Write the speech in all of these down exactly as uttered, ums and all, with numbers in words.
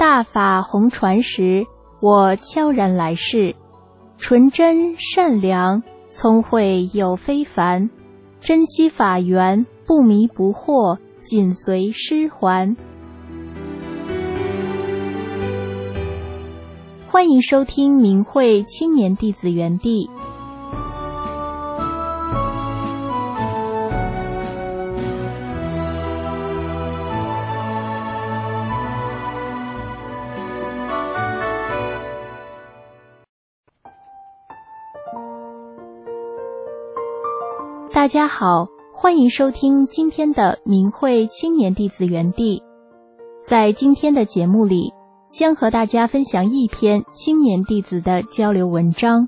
大法红传时，我悄然来世，纯真善良，聪慧又非凡，珍惜法缘，不迷不惑，紧随师还。欢迎收听明慧青年弟子园地。大家好，欢迎收听今天的明慧青年弟子园地。在今天的节目里，将和大家分享一篇青年弟子的交流文章。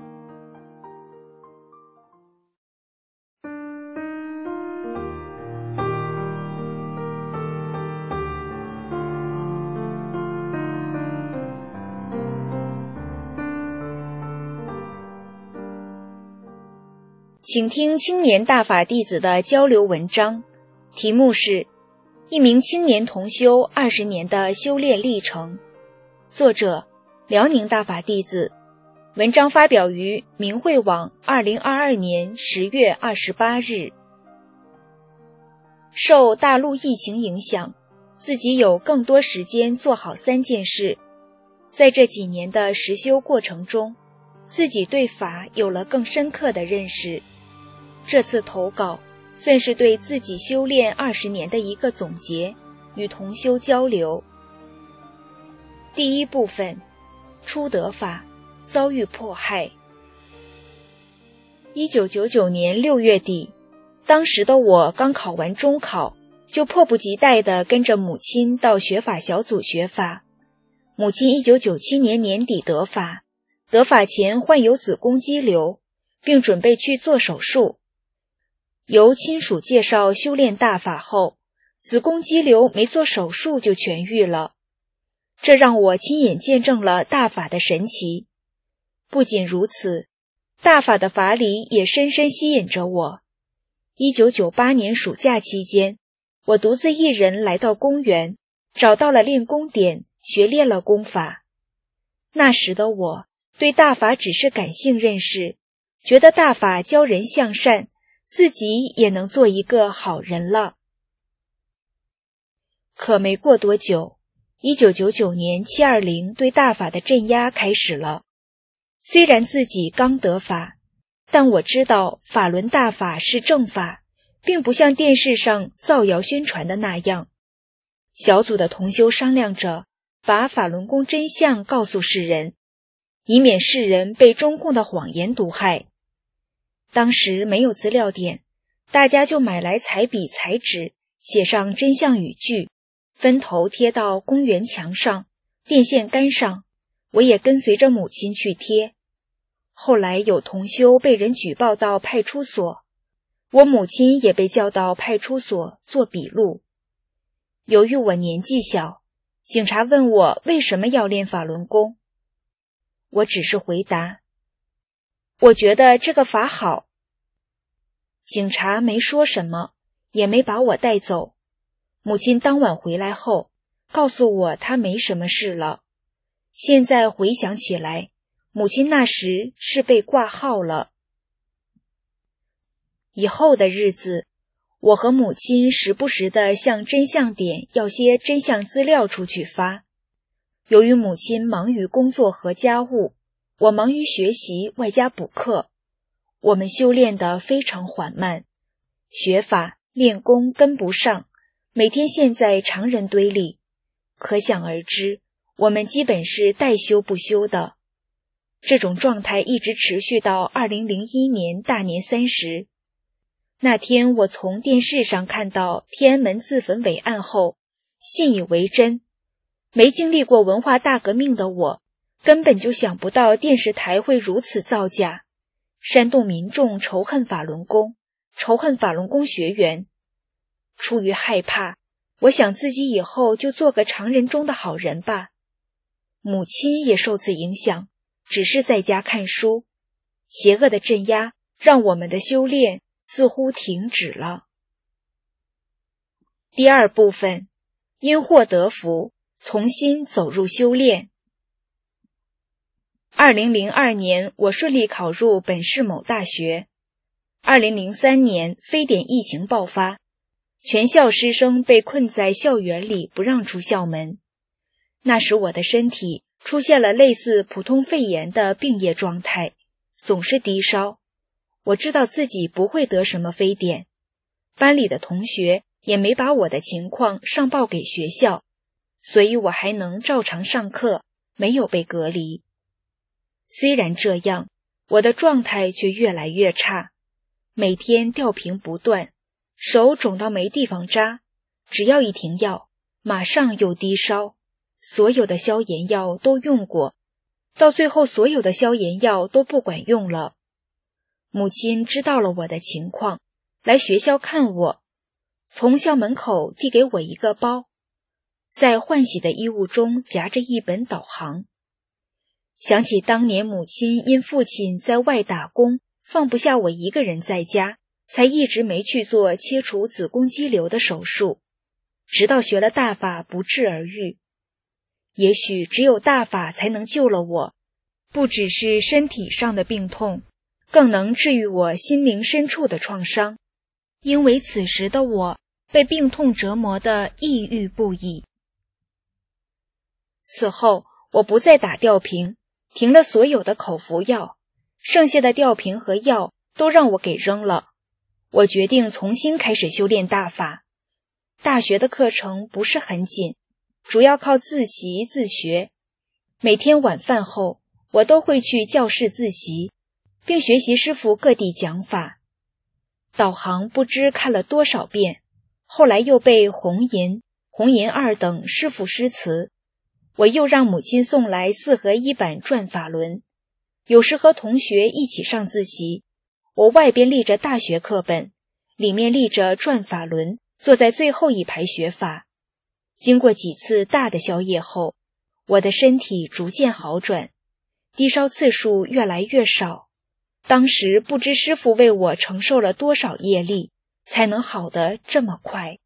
请听青年大法弟子的交流文章，题目是一名青年同修二十年的修炼历程，作者辽宁大法弟子，文章发表于明慧网二零二二年十月二十八日。受大陆疫情影响，自己有更多时间做好三件事。在这几年的实修过程中，自己对法有了更深刻的认识。这次投稿算是对自己修炼二十年的一个总结，与同修交流。第一部分，初得法，遭遇迫害。一九九九年六月底，当时的我刚考完中考，就迫不及待地跟着母亲到学法小组学法。母亲一九九七年年底得法，得法前患有子宫肌瘤，并准备去做手术。由亲属介绍修炼大法后，子宫肌瘤没做手术就痊愈了，这让我亲眼见证了大法的神奇。不仅如此，大法的法理也深深吸引着我。一九九八年暑假期间，我独自一人来到公园，找到了练功点，学练了功法。那时的我对大法只是感性认识，觉得大法教人向善，自己也能做一个好人了。可没过多久，一九九九年七二零对大法的镇压开始了。虽然自己刚得法，但我知道法轮大法是正法，并不像电视上造谣宣传的那样。小组的同修商量着把法轮功真相告诉世人，以免世人被中共的谎言毒害。当时没有资料点，大家就买来彩笔彩纸，写上真相语句，分头贴到公园墙上、电线杆上，我也跟随着母亲去贴。后来有同修被人举报到派出所，我母亲也被叫到派出所做笔录。由于我年纪小，警察问我为什么要练法轮功，我只是回答，我觉得这个法好。警察没说什么，也没把我带走。母亲当晚回来后，告诉我她没什么事了。现在回想起来，母亲那时是被挂号了。以后的日子，我和母亲时不时地向真相点要些真相资料出去发。由于母亲忙于工作和家务，我忙于学习外加补课，我们修炼得非常缓慢，学法练功跟不上，每天陷在常人堆里，可想而知，我们基本是代修不修的。这种状态一直持续到二零零一年大年三十。那天我从电视上看到天安门自焚伟案后，信以为真。没经历过文化大革命的我，根本就想不到电视台会如此造假，煽动民众仇恨法轮功，仇恨法轮功学员。出于害怕，我想自己以后就做个常人中的好人吧。母亲也受此影响，只是在家看书。邪恶的镇压让我们的修炼似乎停止了。第二部分，因祸得福， 重新走入修炼。二零零二年，我顺利考入本市某大学。二零零三年，非典疫情爆发，全校师生被困在校园里，不让出校门。那时我的身体出现了类似普通肺炎的病液状态，总是低烧。我知道自己不会得什么非典，班里的同学也没把我的情况上报给学校，所以我还能照常上课，没有被隔离。虽然这样，我的状态却越来越差，每天吊瓶不断，手肿到没地方扎，只要一停药，马上又低烧。所有的消炎药都用过，到最后所有的消炎药都不管用了。母亲知道了我的情况，来学校看我，从校门口递给我一个包，在换洗的衣物中夹着一本导航。想起当年母亲因父亲在外打工，放不下我一个人在家，才一直没去做切除子宫肌瘤的手术，直到学了大法不治而愈。也许只有大法才能救了我，不只是身体上的病痛，更能治愈我心灵深处的创伤，因为此时的我被病痛折磨得抑郁不已。此后我不再打吊瓶，停了所有的口服药，剩下的吊瓶和药都让我给扔了。我决定重新开始修炼大法。大学的课程不是很紧，主要靠自习自学。每天晚饭后，我都会去教室自习，并学习师父各地讲法。导航不知看了多少遍，后来又背红吟、红吟二等师父诗词。我又让母亲送来四合一版转法轮，有时和同学一起上自习。我外边立着大学课本，里面立着转法轮，坐在最后一排学法。经过几次大的宵夜后，我的身体逐渐好转，低烧次数越来越少。当时不知师父为我承受了多少业力，才能好得这么快。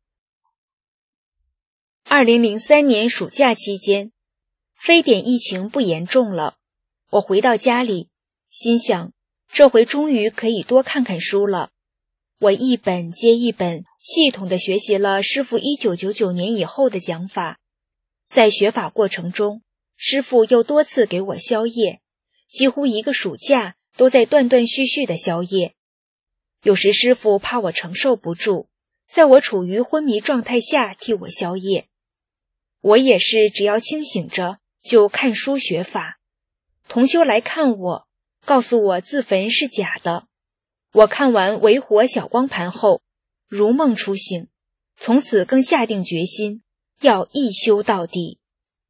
二零零三年暑假期间，非典疫情不严重了，我回到家里，心想这回终于可以多看看书了。我一本接一本系统地学习了师父一九九九年以后的讲法。在学法过程中，师父又多次给我宵夜，几乎一个暑假都在断断续续的宵夜。有时师父怕我承受不住，在我处于昏迷状态下替我宵夜。我也是只要清醒着就看书学法。同修来看我，告诉我自焚是假的。我看完维火小光盘后，如梦初醒，从此更下定决心要一修到底。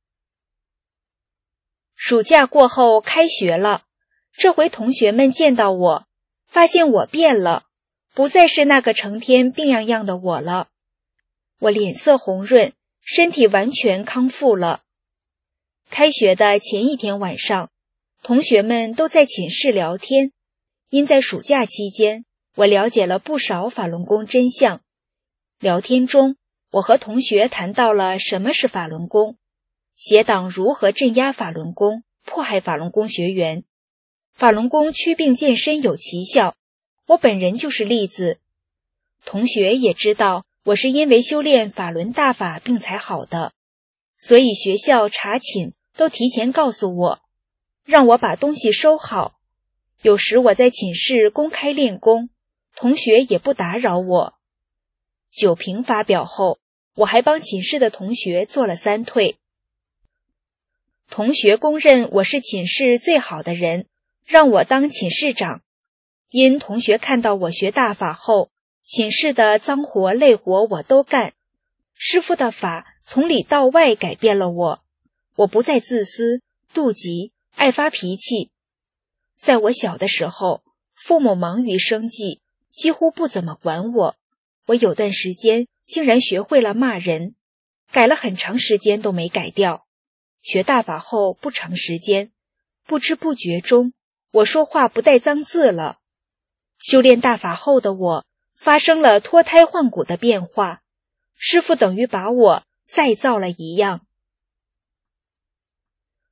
暑假过后开学了，这回同学们见到我，发现我变了，不再是那个成天病怏怏的我了。我脸色红润，身体完全康复了。开学的前一天晚上，同学们都在寝室聊天，因在暑假期间，我了解了不少法轮功真相。聊天中，我和同学谈到了什么是法轮功，邪党如何镇压法轮功，迫害法轮功学员。法轮功祛病健身有奇效，我本人就是例子。同学也知道我是因为修炼法轮大法病才好的，所以学校查寝都提前告诉我，让我把东西收好。有时我在寝室公开练功，同学也不打扰我。酒瓶发表后，我还帮寝室的同学做了三退。同学公认我是寝室最好的人，让我当寝室长。因同学看到我学大法后，寝室的脏活累活我都干。师父的法从里到外改变了我，我不再自私、妒忌、爱发脾气。在我小的时候，父母忙于生计，几乎不怎么管我。我有段时间竟然学会了骂人，改了很长时间都没改掉。学大法后不长时间，不知不觉中，我说话不带脏字了。修炼大法后的我，发生了脱胎换骨的变化，师父等于把我再造了一样。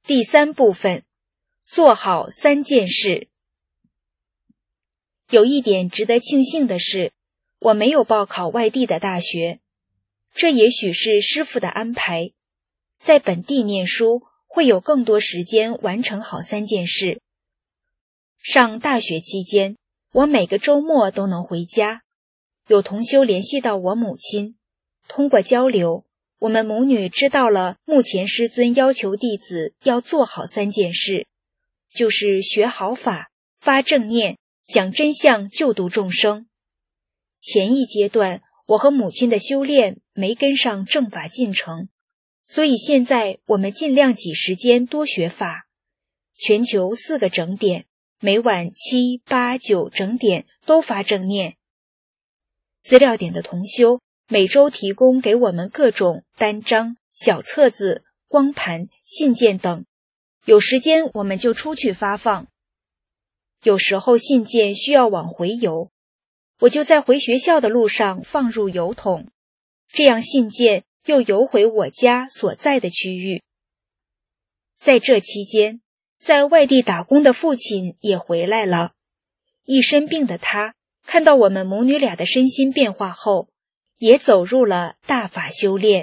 第三部分，做好三件事。有一点值得庆幸的是，我没有报考外地的大学，这也许是师父的安排。在本地念书，会有更多时间完成好三件事。上大学期间，我每个周末都能回家，有同修联系到我母亲，通过交流，我们母女知道了目前师尊要求弟子要做好三件事，就是学好法、发正念、讲真相、救度众生。前一阶段，我和母亲的修炼没跟上正法进程，所以现在我们尽量挤时间多学法。全球四个整点，每晚七、八、九整点都发正念。资料点的同修每周提供给我们各种单张、小册子、光盘、信件等，有时间我们就出去发放。有时候信件需要往回邮，我就在回学校的路上放入邮筒，这样信件又邮回我家所在的区域。在这期间，在外地打工的父亲也回来了，一身病的他看到我们母女俩的身心变化后，也走入了大法修炼。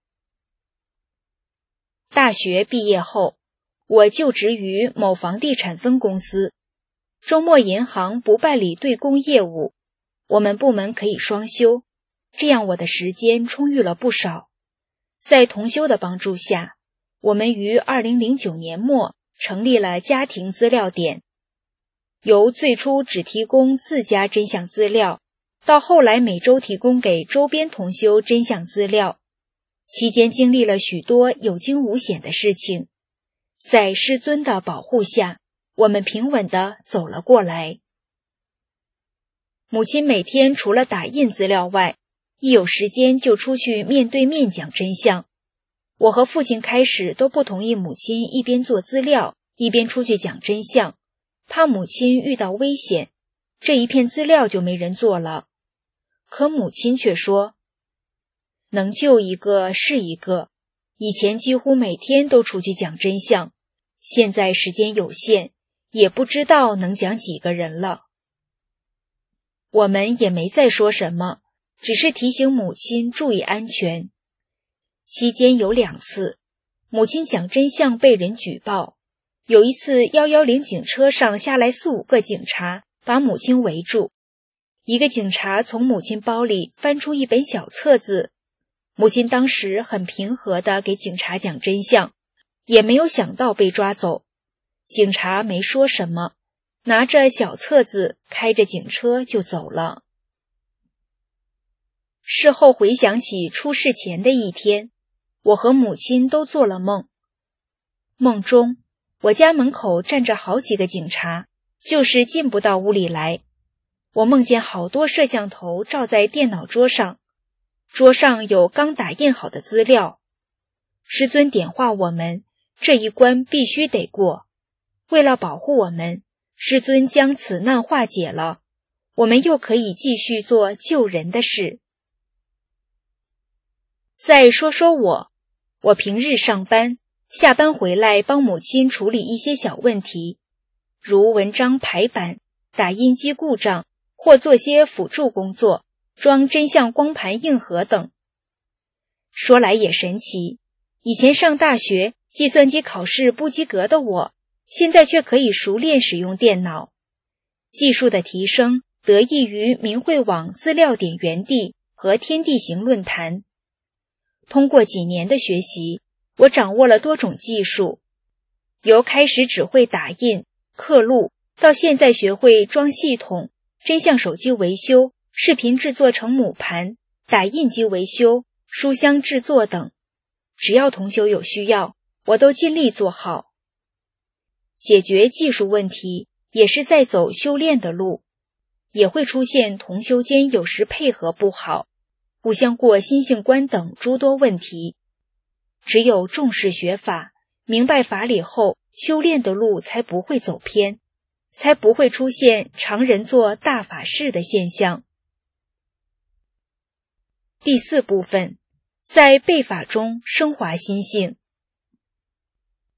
大学毕业后，我就职于某房地产分公司，周末银行不办理对公业务，我们部门可以双休，这样我的时间充裕了不少。在同修的帮助下，我们于二零零九年末成立了家庭资料点，由最初只提供自家真相资料，到后来每周提供给周边同修真相资料，期间经历了许多有惊无险的事情，在师尊的保护下，我们平稳地走了过来。母亲每天除了打印资料外，一有时间就出去面对面讲真相。我和父亲开始都不同意母亲一边做资料，一边出去讲真相，怕母亲遇到危险，这一片资料就没人做了。可母亲却说，能救一个是一个，以前几乎每天都出去讲真相，现在时间有限，也不知道能讲几个人了。我们也没再说什么，只是提醒母亲注意安全。期间有两次，母亲讲真相被人举报，有一次一一零警车上下来四五个警察，把母亲围住。一个警察从母亲包里翻出一本小册子，母亲当时很平和地给警察讲真相，也没有想到被抓走。警察没说什么，拿着小册子开着警车就走了。事后回想起出事前的一天，我和母亲都做了梦。梦中，我家门口站着好几个警察，就是进不到屋里来。我梦见好多摄像头照在电脑桌上，桌上有刚打印好的资料。师尊点化我们，这一关必须得过。为了保护我们，师尊将此难化解了，我们又可以继续做救人的事。再说说我，我平日上班，下班回来帮母亲处理一些小问题，如文章排版、打印机故障，或做些辅助工作，装真相光盘硬盒等。说来也神奇，以前上大学计算机考试不及格的我，现在却可以熟练使用电脑。技术的提升得益于明慧网资料点园地和天地行论坛。通过几年的学习，我掌握了多种技术，由开始只会打印、刻录，到现在学会装系统、真相手机维修、视频制作成母盘、打印机维修、书箱制作等。只要同修有需要，我都尽力做好。解决技术问题也是在走修炼的路，也会出现同修间有时配合不好，互相过心性关等诸多问题。只有重视学法，明白法理后，修炼的路才不会走偏，才不会出现常人做大法事的现象。第四部分，在背法中升华心性。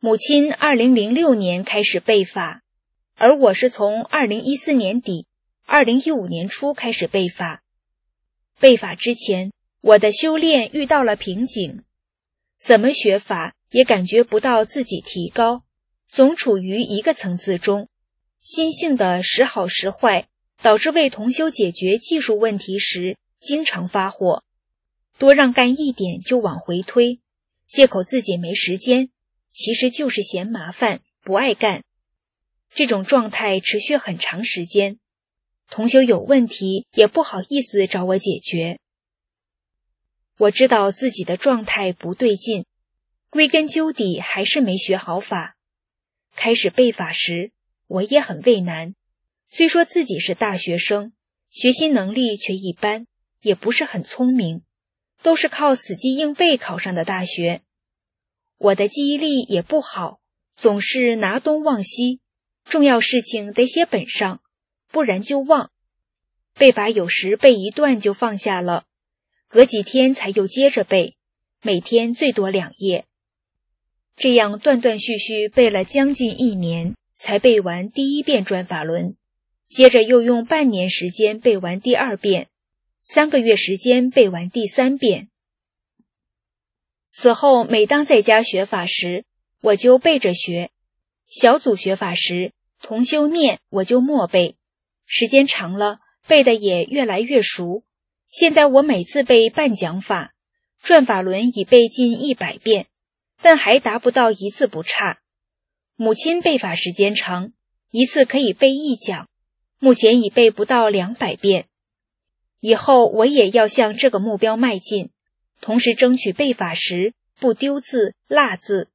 母亲二零零六年开始背法，而我是从二零一四年底、二零一五年初开始背法。背法之前，我的修炼遇到了瓶颈，怎么学法也感觉不到自己提高，总处于一个层次中，心性的时好时坏，导致为同修解决技术问题时经常发火，多让干一点就往回推，借口自己没时间，其实就是嫌麻烦，不爱干。这种状态持续很长时间，同修有问题也不好意思找我解决。我知道自己的状态不对劲，归根究底还是没学好法。开始背法时，我也很畏难，虽说自己是大学生，学习能力却一般，也不是很聪明，都是靠死记硬背考上的大学。我的记忆力也不好，总是拿东忘西，重要事情得写本上，不然就忘。背法有时背一段就放下了，隔几天才又接着背，每天最多两页。这样断断续续背了将近一年，才背完第一遍转法轮，接着又用半年时间背完第二遍，三个月时间背完第三遍。此后每当在家学法时，我就背着学，小组学法时，同修念我就默背，时间长了，背的也越来越熟。现在我每次背半讲法，转法轮已背近一百遍，但还达不到一字不差。母亲背法时间长，一次可以背一讲，目前已背不到两百遍。以后我也要向这个目标迈进，同时争取背法时不丢字落字。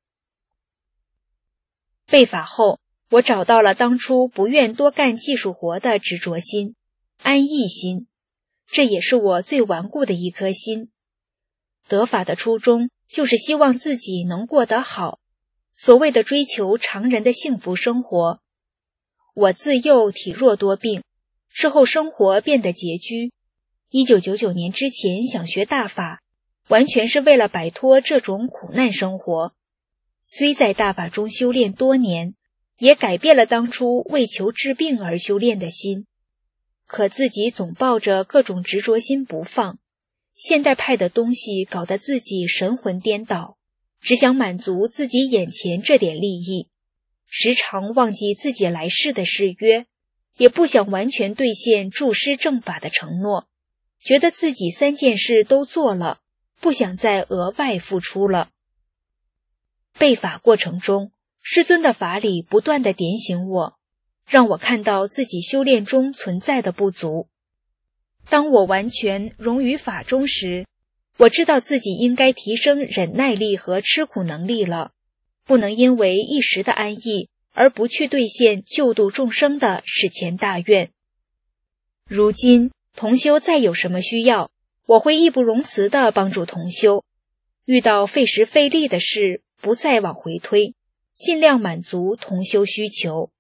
背法后，我找到了当初不愿多干技术活的执着心、安逸心，这也是我最顽固的一颗心。得法的初衷就是希望自己能过得好，所谓的追求常人的幸福生活。我自幼体弱多病，之后生活变得拮据。一九九九年之前想学大法，完全是为了摆脱这种苦难生活。虽在大法中修炼多年，也改变了当初为求治病而修炼的心，可自己总抱着各种执着心不放，现代派的东西搞得自己神魂颠倒，只想满足自己眼前这点利益，时常忘记自己来世的誓约，也不想完全兑现助师正法的承诺，觉得自己三件事都做了，不想再额外付出了。背法过程中，师尊的法理不断地点醒我，让我看到自己修炼中存在的不足。当我完全融于法中时，我知道自己应该提升忍耐力和吃苦能力了，不能因为一时的安逸而不去兑现救度众生的始前大愿。如今同修再有什么需要，我会义不容辞地帮助同修，遇到费时费力的事不再往回推，尽量满足同修需求。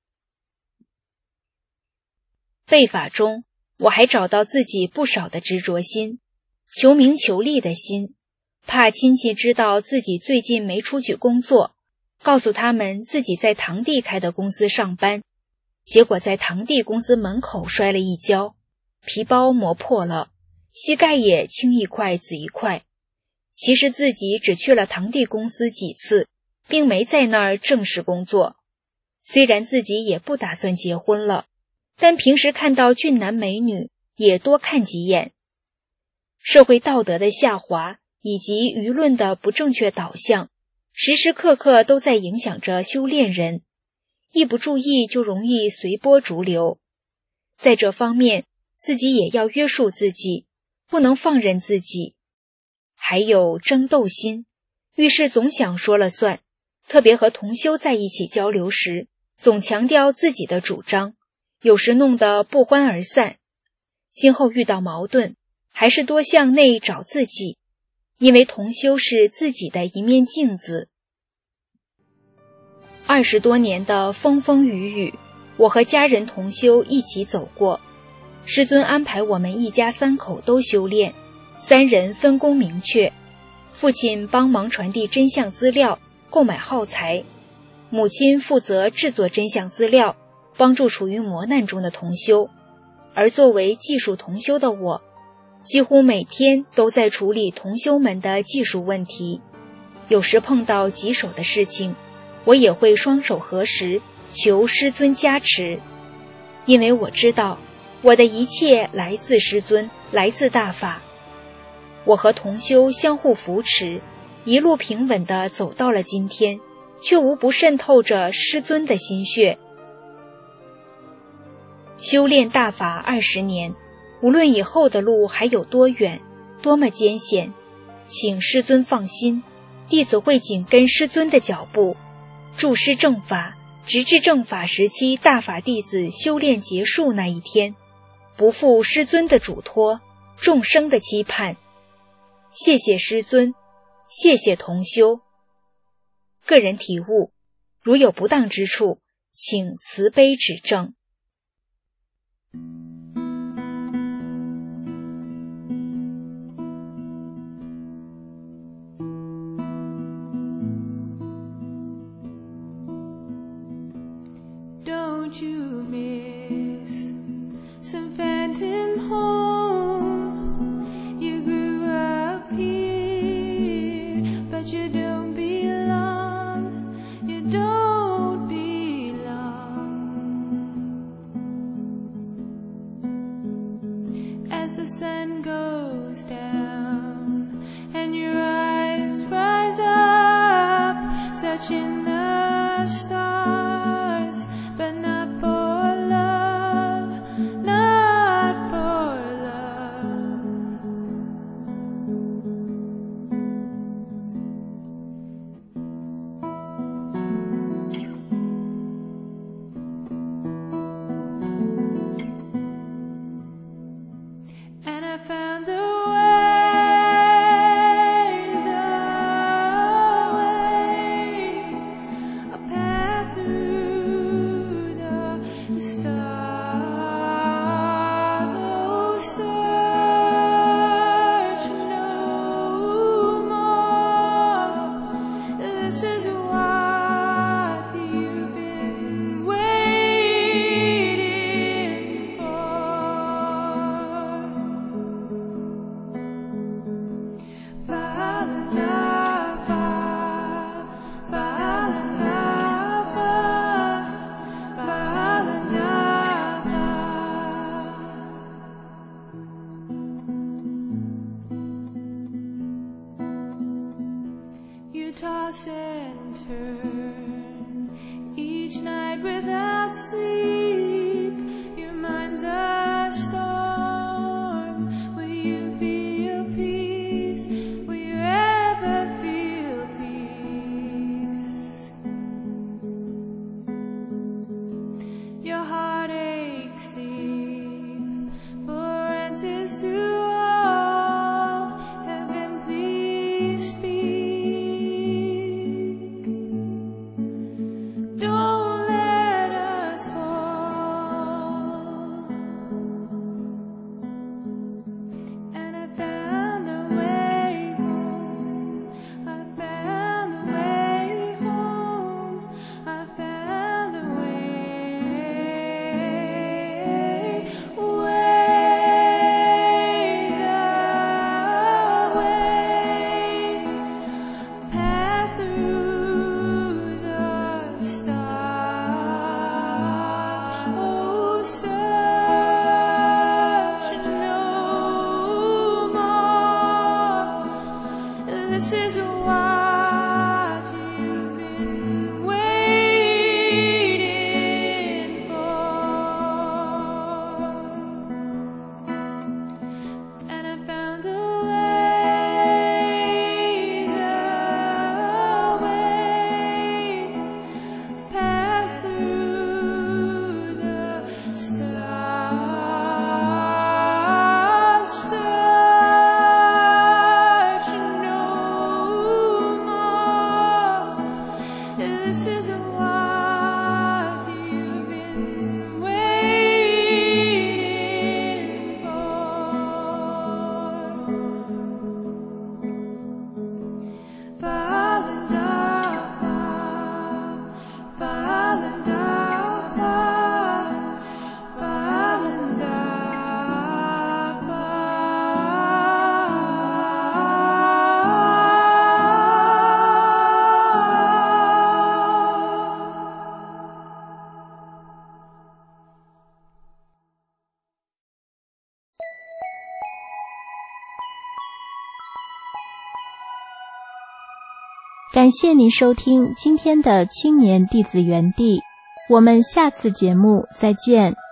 背法中，我还找到自己不少的执着心，求名求利的心，怕亲戚知道自己最近没出去工作，告诉他们自己在堂弟开的公司上班，结果在堂弟公司门口摔了一跤，皮包磨破了，膝盖也青一块紫一块。其实自己只去了堂弟公司几次，并没在那儿正式工作。虽然自己也不打算结婚了，但平时看到俊男美女也多看几眼。社会道德的下滑以及舆论的不正确导向，时时刻刻都在影响着修炼人，一不注意就容易随波逐流。在这方面，自己也要约束自己，不能放任自己。还有争斗心，遇事总想说了算，特别和同修在一起交流时，总强调自己的主张，有时弄得不欢而散。今后遇到矛盾，还是多向内找自己，因为同修是自己的一面镜子。二十多年的风风雨雨，我和家人同修一起走过。师尊安排我们一家三口都修炼，三人分工明确，父亲帮忙传递真相资料，购买耗材， 母亲负责制作真相资料，帮助处于磨难中的同修，而作为技术同修的我，几乎每天都在处理同修们的技术问题。有时碰到棘手的事情，我也会双手合十，求师尊加持。因为我知道，我的一切来自师尊，来自大法。我和同修相互扶持，一路平稳地走到了今天，却无不渗透着师尊的心血。修炼大法二十年，无论以后的路还有多远，多么艰险，请师尊放心，弟子会紧跟师尊的脚步，助师正法，直至正法时期大法弟子修炼结束那一天，不负师尊的嘱托，众生的期盼。谢谢师尊，谢谢同修。个人体悟，如有不当之处，请慈悲指正。 Don't you miss some phantom home? You grew up here, but you don't belong. You don't belong. As the sun goes down and your eyes rise up, searching the stars, but not for love, not for love. And I found the way, the way, a path through the stars. Oh, search no more. This is what you've been waiting for. Fa-la-la-fa, fa-la-la-fa, fa-la-la-fa. You toss and turn each night without sleep. Your mind's a storm. Will you feel peace? Will you ever feel peace? Your heart aches deep for answers to all. Heaven, please speak. Don't let 感谢您收听今天的青年弟子园地，我们下次节目再见。